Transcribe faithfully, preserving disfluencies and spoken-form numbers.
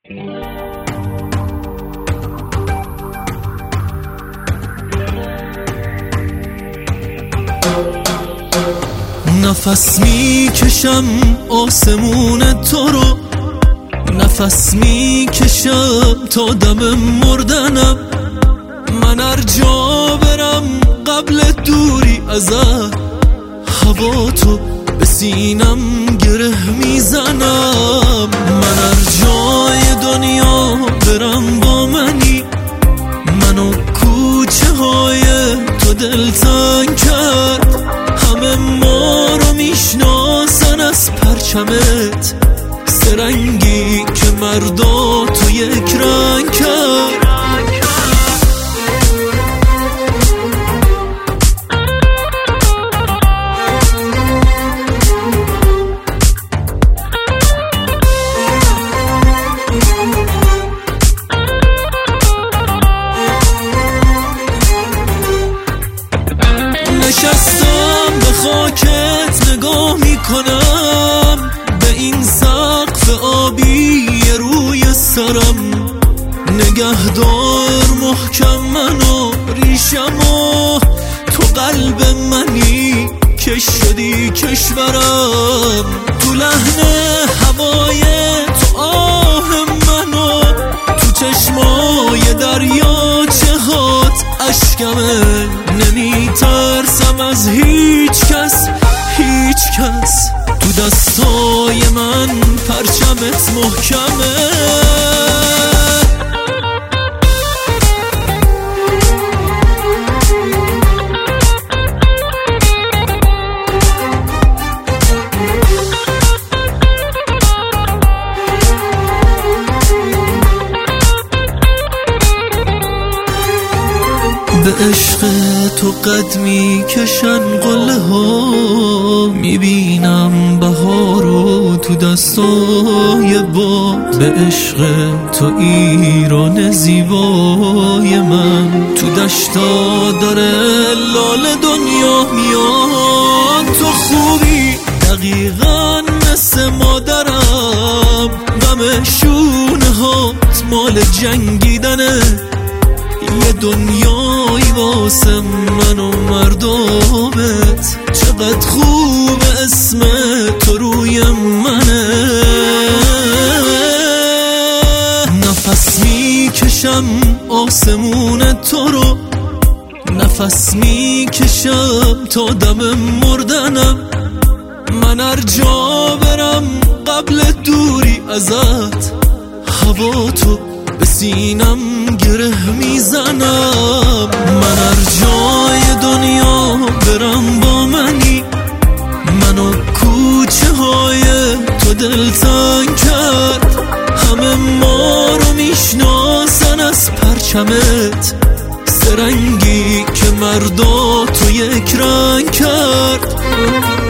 نفس میکشم آسمون تو رو، نفس میکشم تا دم مردنم. من هر جا برم قبل دوری ازت، هوا تو به سینم گره میزنم. من هر جای دنیا برم با منی، منو کوچه های تو دلتنگ کرد. همه ما رو میشناسن از پرچمت، سرنگی که مردا تو یک رنگ کرد. نشستم به خاکت نگاه میکنم، به این سقف آبی روی سرم. نگهدار محکم منو ریشمو، تو قلب منی که شدی کشورم. تو لحن هوای تو آه منو، تو چشمای دریاچه هات اشکمه. نمی ترسم از هیچ کس هیچ کس، تو دستای من پرچمت محکمه. به عشق تو قد می کشن قله ها، میبینم بهارو تو دستای باد. به عشق تو ایران زیبای من، تو دشتا داره لاله دنیا میاد. تو خوبی دقیقا مثل مادرم، غم شونه هات مال جنگیدنه. یه دنیایی واسه من و مردمت، چقدر خوب اسم تو روی منه. نفس میکشم آسمون تو رو، نفس میکشم تا دم مردنم. من هر جا برم قبل دوری ازت، هوا تو به سینم گره میزنم. من هر جای دنیا برم با منی، منو کوچه های تو دلتنگ کرد. همه ما رو میشناسن از پرچمت، سرنگی که مردا تو یک رنگ کرد.